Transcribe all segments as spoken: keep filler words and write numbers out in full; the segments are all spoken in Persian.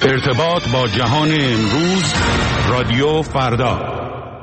ارتباط با جهان امروز، رادیو فردا.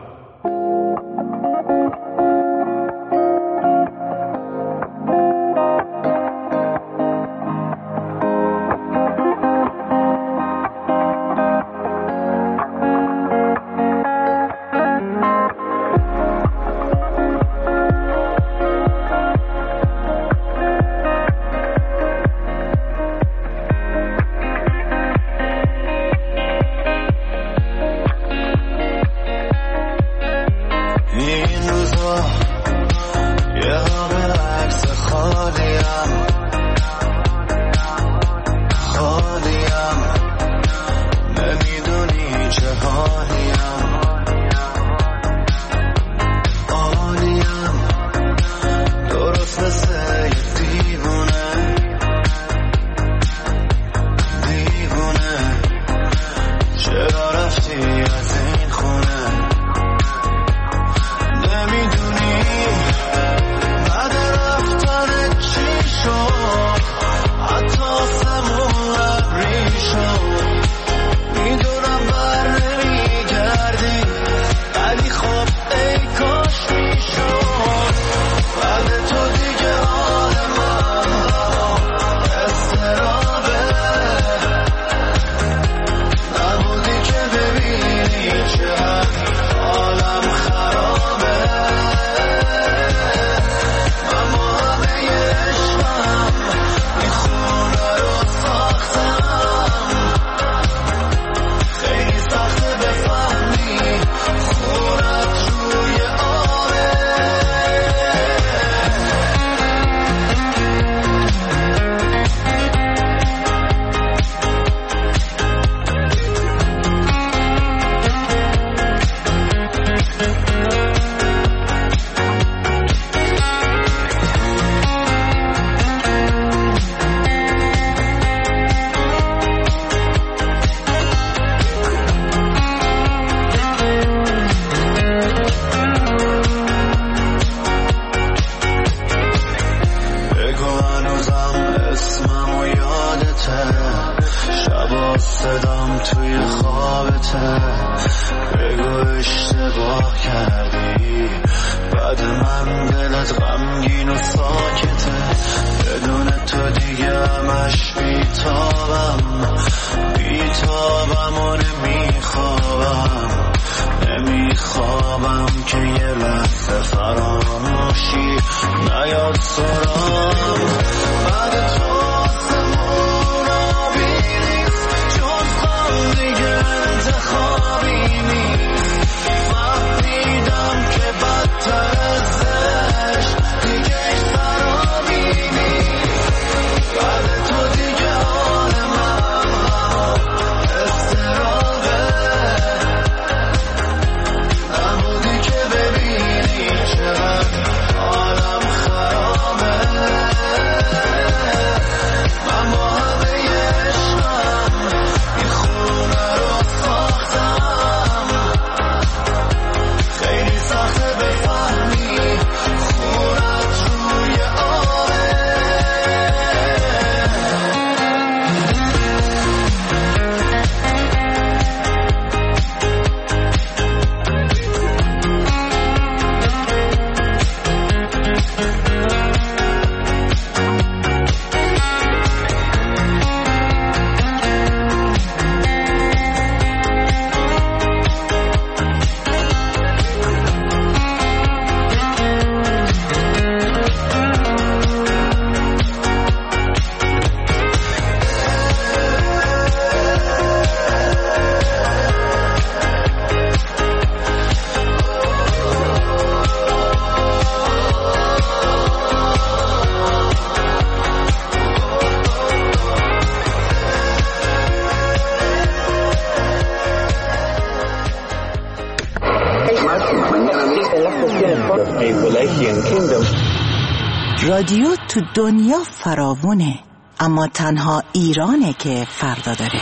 رادیو تو دنیا فراوونه، اما تنها ایرانه که فردا داره.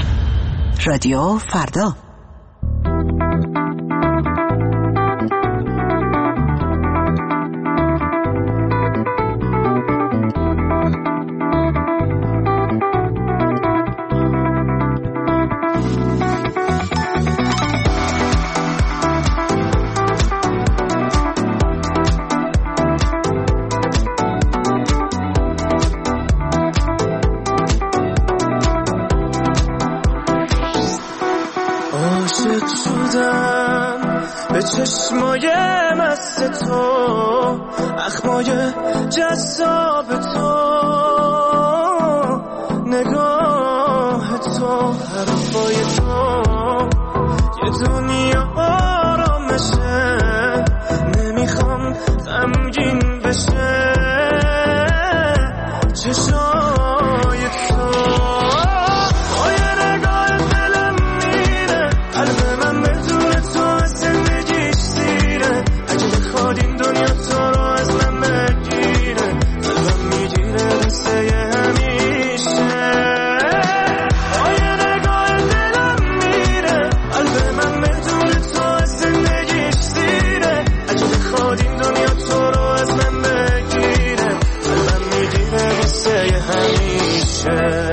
رادیو فردا. چشمای مست تو، اخمای جذاب تو، نگاه تو، حرفای تو، یه دنیا آرامشه، نمیخوام غمگین بشه چشای تو. با یه نگاه دلم میره، قلب من بدون تو زندگیش سیره. اگه بخواد این دنیا تو رو از من بگیره، قلبم میگیره قصه همیشه. با یه نگاه دلم میره، قلب من بدون تو زندگیش سیره. اگه بخواد این دنیا تو رو از من بگیره، قلبم میگیره قصه همیشه.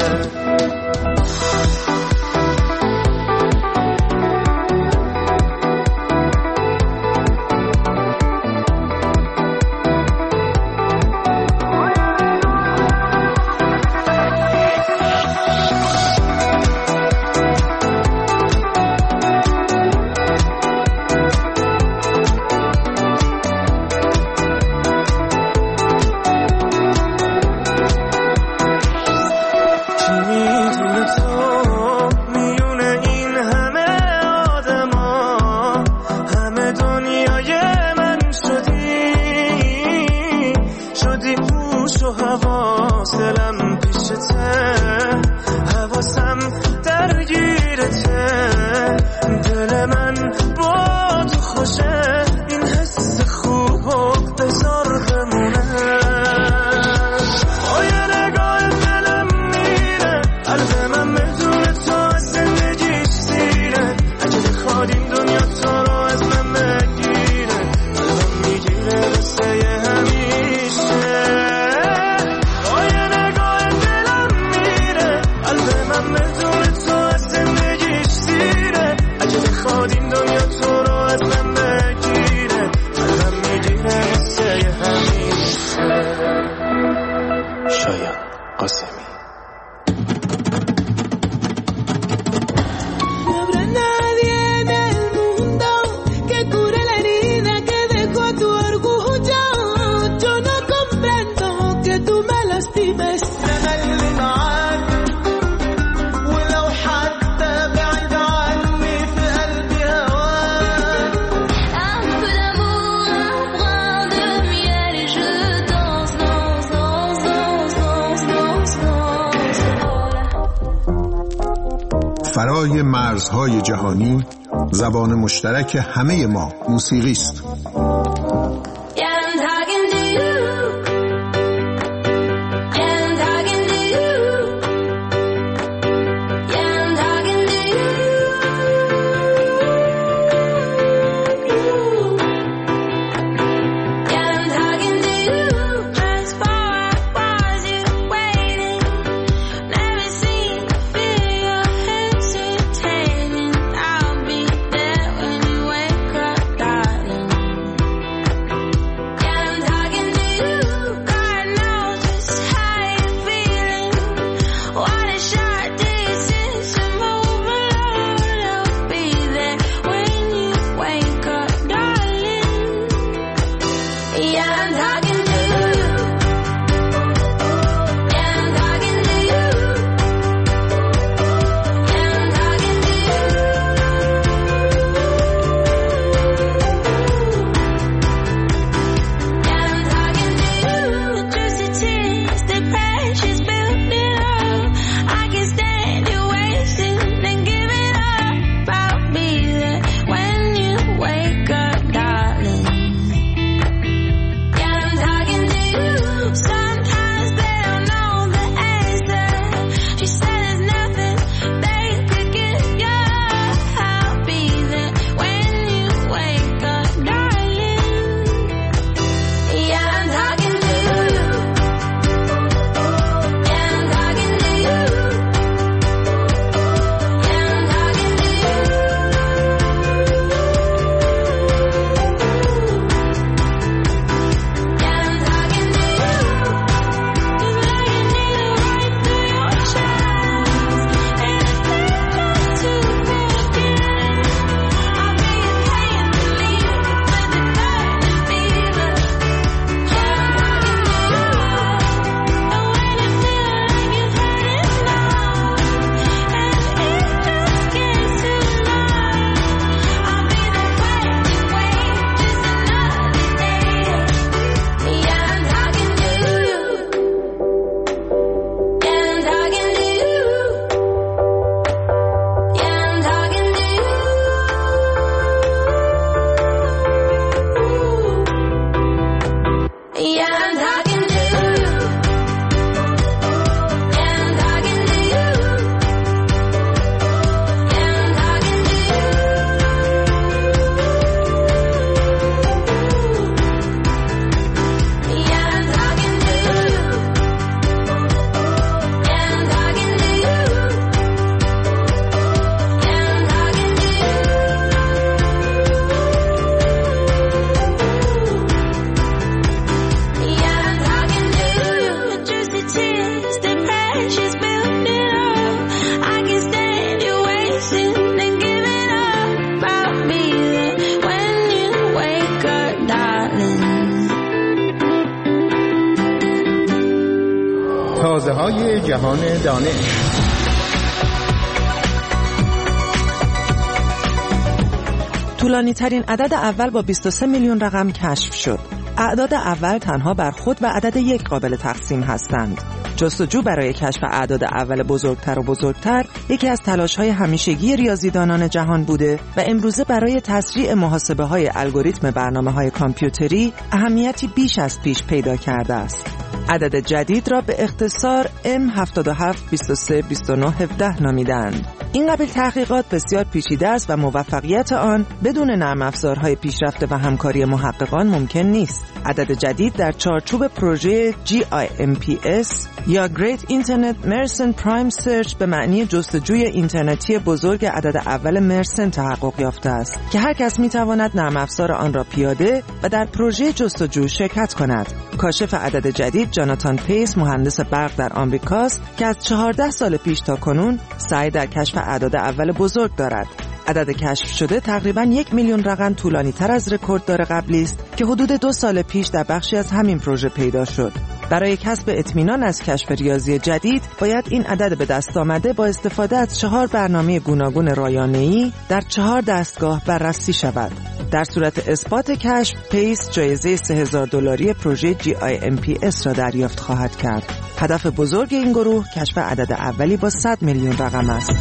فرای مرزهای جهانی، زبان مشترک همه ما موسیقی است. Darling مرزهای جهان دانش. طولانی ترین عدد اول با بیست و سه میلیون رقم کشف شد. اعداد اول تنها بر خود و عدد یک قابل تقسیم هستند. جستجو برای کشف اعداد اول بزرگتر و بزرگتر یکی از تلاش‌های همیشگی ریاضیدانان جهان بوده و امروزه برای تسریع محاسبه‌های الگوریتم برنامه‌های کامپیوتری اهمیتی بیش از پیش پیدا کرده است. عدد جدید را به اختصار ام هفت هفت دو سه دو نه یک هفت نامیدند. این قبیل تحقیقات بسیار پیچیده است و موفقیت آن بدون نرم افزارهای پیشرفته و همکاری محققان ممکن نیست. عدد جدید در چارچوب پروژه جی آی ام پی اس یا Great Internet Mersenne Prime Search به معنی جستجوی اینترنتی بزرگ عدد اول مرسن تحقق یافته است که هر کس می‌تواند نرم افزار آن را پیاده و در پروژه جستجو شرکت کند. کاشف عدد جدید جاناتان پیس مهندس برق در آمریکاست که از چهارده سال پیش تا کنون سعی در کشف اعداد اول بزرگ دارد. عدد کشف شده تقریباً یک میلیون رقم طولانی تر از رکورددار قبلی است که حدود دو سال پیش در بخشی از همین پروژه پیدا شد. برای کسب اطمینان از کشف ریاضی جدید باید این عدد به دست آمده با استفاده از چهار برنامه گوناگون رایانه‌ای در چهار دستگاه بررسی شود. در صورت اثبات کشف، پیس جایزه سه هزار دلاری پروژه جی آی ام پی اس را دریافت خواهد کرد. هدف بزرگ این گروه کشف عدد اولی با صد میلیون رقم است.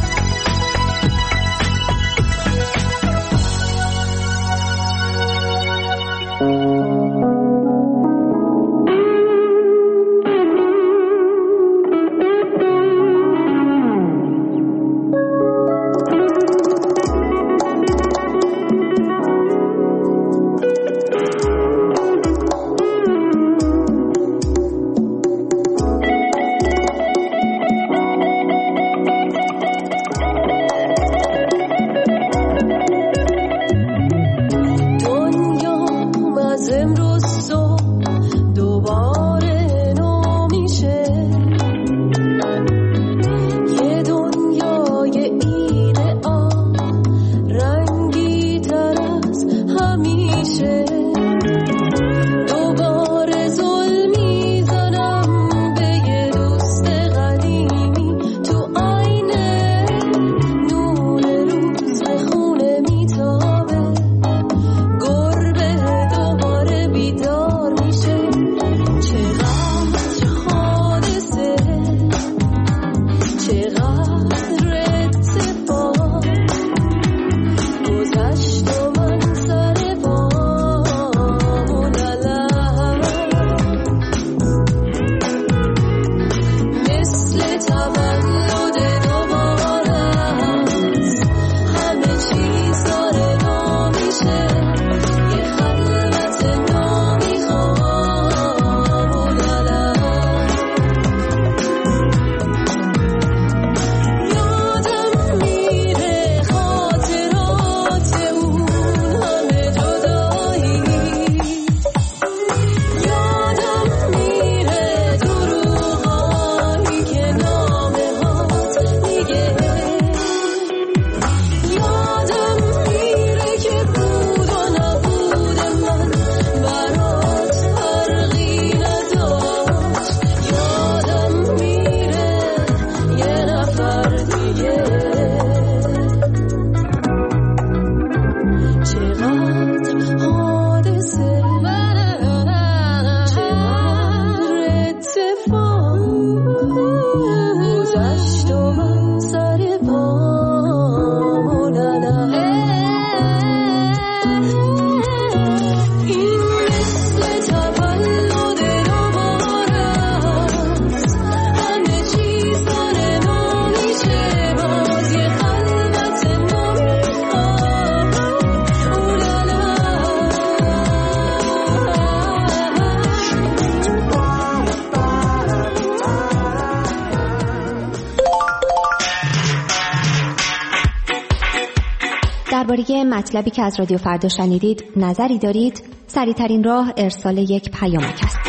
درباره مطلبی که از رادیو فردا شنیدید نظری دارید؟ سریع‌ترین راه ارسال یک پیامک است.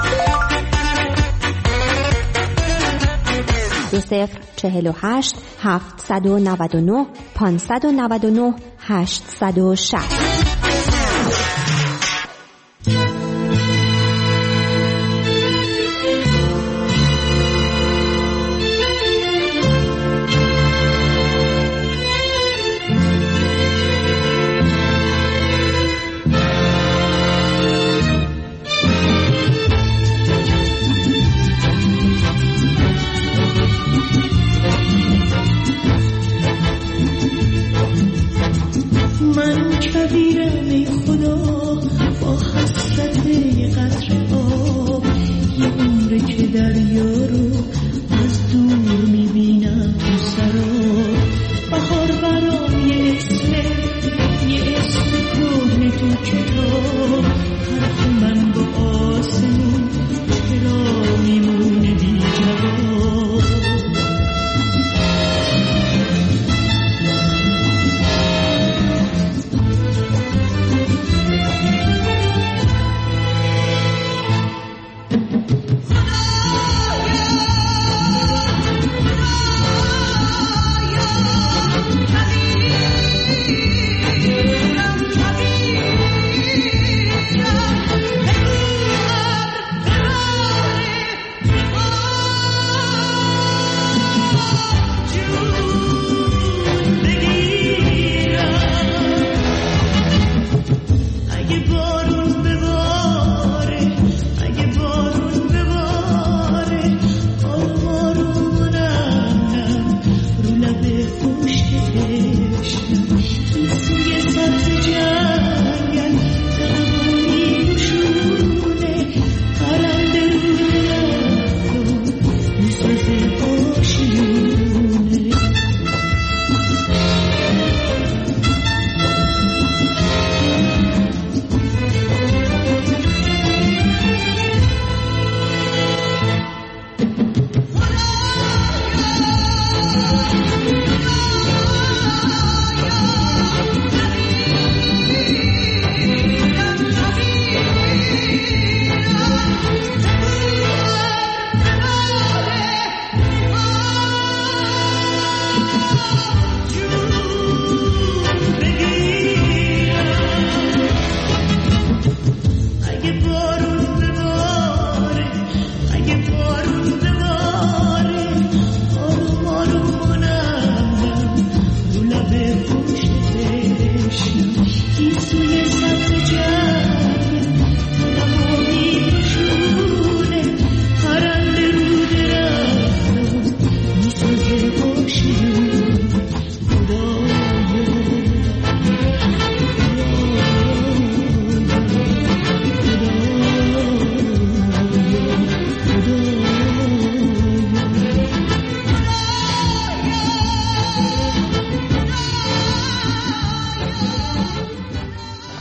دو صفر چهل و هشت هفتصد و نود و نه پانصد و نود و نه هشتصد و شصت.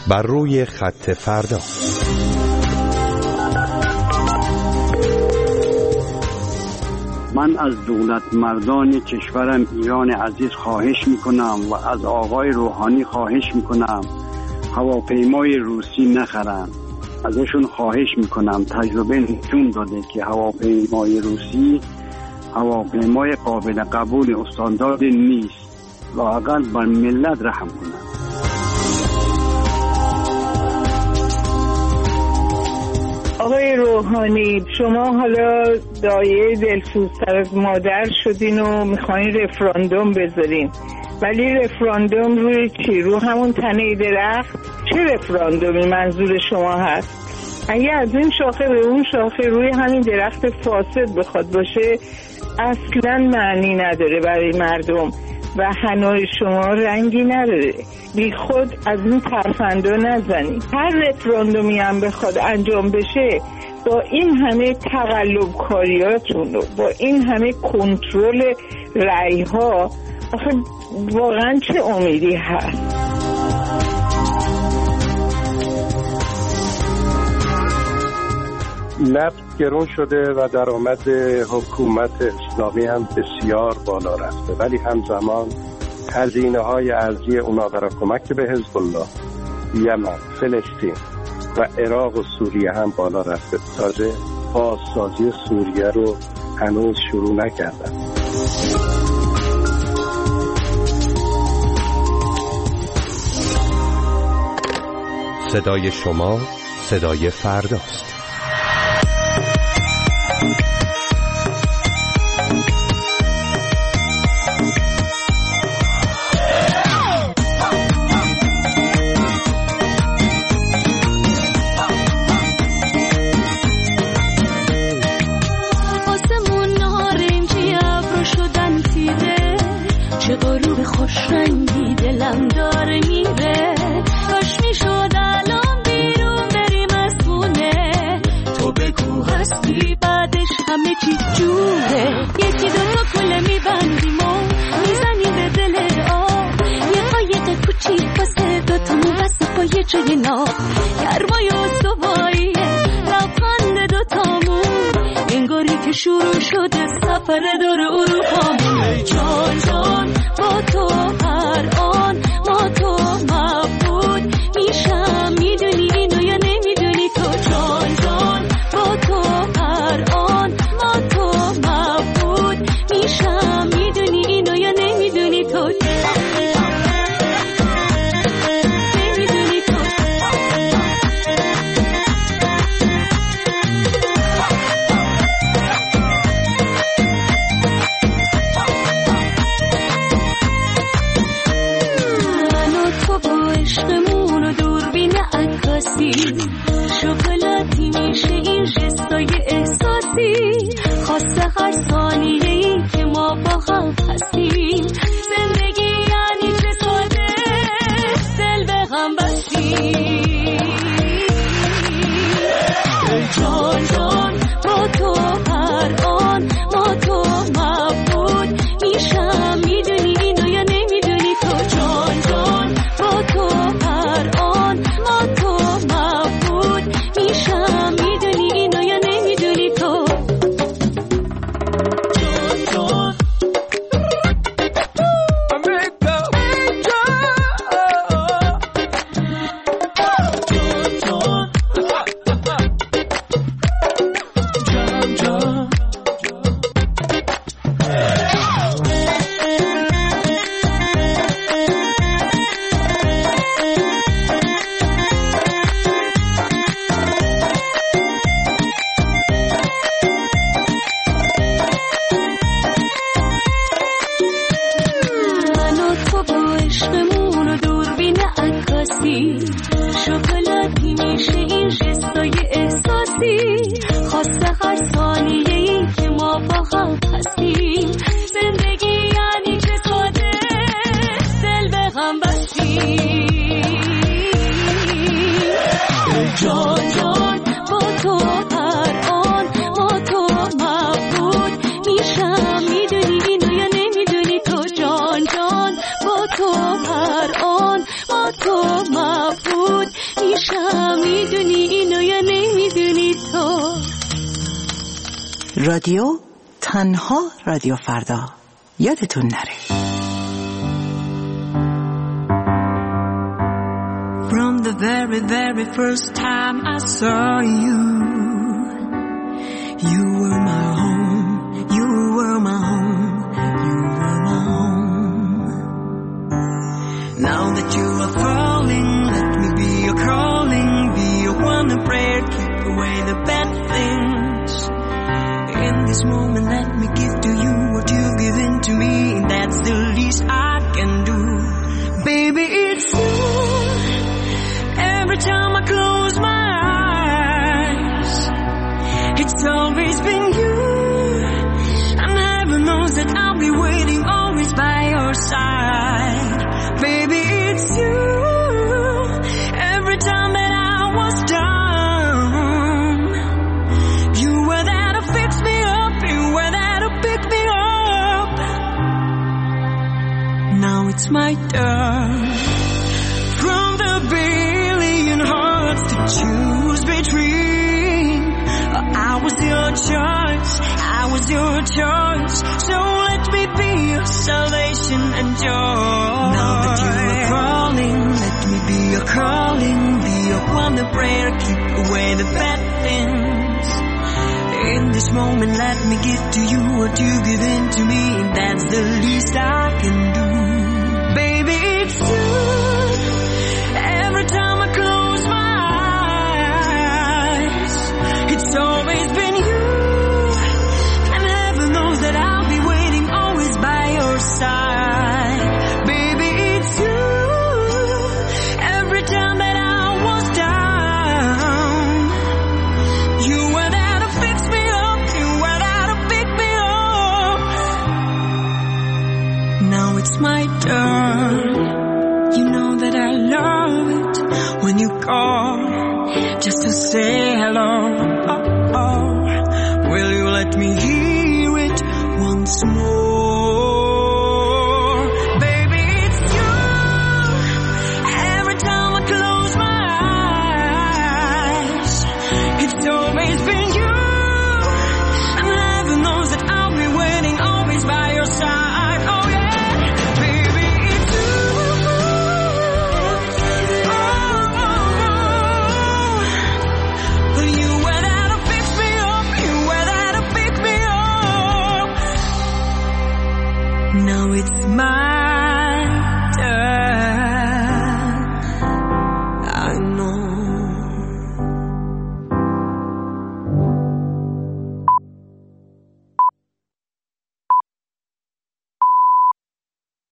بر روی خط فردا. من از دولت مردان کشورم ایران عزیز خواهش میکنم و از آقای روحانی خواهش میکنم هواپیمای روسی نخرن. ازشون خواهش میکنم، تجربه نشون داده که هواپیمای روسی هواپیمای قابل قبول استاندارد نیست. لااقل بر ملت رحم کنن. آقای روحانی، شما حالا دایه دلسوزتر از مادر شدین و میخواین رفراندوم بذارین، ولی رفراندوم روی چی؟ رو همون تنه درخت؟ چه رفراندومی منظور شما هست؟ اگه از این شاخه به اون شاخه روی همین درخت فاسد بخواد باشه اصلا معنی نداره برای مردم و حنای شما رنگی نداره. بی خود از این ترفندا نزنید. هر رفراندومی هم بخواد انجام بشه با این همه تقلب کاریاتون و با این همه کنترل رأی ها، آخه واقعا چه امیدی هست؟ نفت گرون شده و درآمد حکومت اسلامی هم بسیار بالا رفته، ولی همزمان هزینه های ارزی اونا برای کمک به حزب الله، یمن، فلسطین و عراق و سوریه هم بالا رفته. تازه بازسازی سوریه رو هنوز شروع نکردن. صدای شما صدای فرداست. خوشرنگی دلم داره میره، کاش میشد الان بیرون بریم از خونه. تو بگو هستی بعدش همه چی جوره. یکی دوتا کله میبندیم و میزنیم به دل آب، یه قایق کوچیک واسه دوتامون بسته با یه جای ناب. گرمای استواییه لبخند دوتامون، انگاری که شروع شده سفر دور اروپامون. ای جان جان با تو هر آن ما تو مبود میشم، میدونی اینو یا نمیدونی تو؟ جان جان با تو هر آن ما تو مبود میشم، میدونی اینو یا نمیدونی تو؟ نمیدونی تو؟ شکلاتی میشه این جستای احساسی، خواسته هر ثانیه‌ای که ما با هم هستیم. زندگی یعنی چه ساده دل به هم بستیم. جان جان با تو هر آن ما تو مبود میشم، میدونی اینو یا نمیدونی تو؟ جان جان با تو هر آن ما تو مبود میشم، میدونی اینو یا نمیدونی تو؟ جان شکلاتی میشه این جستای احساسی، خواسته هر ثانیه‌ای که ما با هم هستیم. زندگی یعنی چه ساده دل به هم بستیم. جان جان با تو هر آن ما تو مبود میشم، میدونی اینو یا نمیدونی تو؟ جان جان با تو هر آن ما تو مبود رادیو تنها رادیو فردا. یادتون نره. From the very, very first time I saw you, you were my home, you were my home, you were my home. Now that you are falling, let me be your calling, be your one prayer, keep away the bad things. In this moment, let me give to you what you've given to me, that's the least I can do. Baby, it's you. Every time I close my eyes, it's always been you. And heaven knows that I'll be waiting always by your side. Baby, it's you. Every time that I was down, you were there to fix me up, you were there to pick me up. Now it's my turn. From the billion hearts to choose between, I was your choice, I was your choice. So let me be your salvation and joy. Now that you are crawling, let me be your calling, be your one prayer, keep away the bad things. In this moment, let me give to you what you've given to me, that's the least I can do. Baby, it's you. Every time I close my eyes, it's always been you. And heaven knows that I'll be waiting always by your side. Baby, it's you. Every time that I was down, you were there to fix me up, you were there to pick me up. Now it's my turn. You know that I love it when you call just to say hello. Oh, oh. Will you let me hear it once more?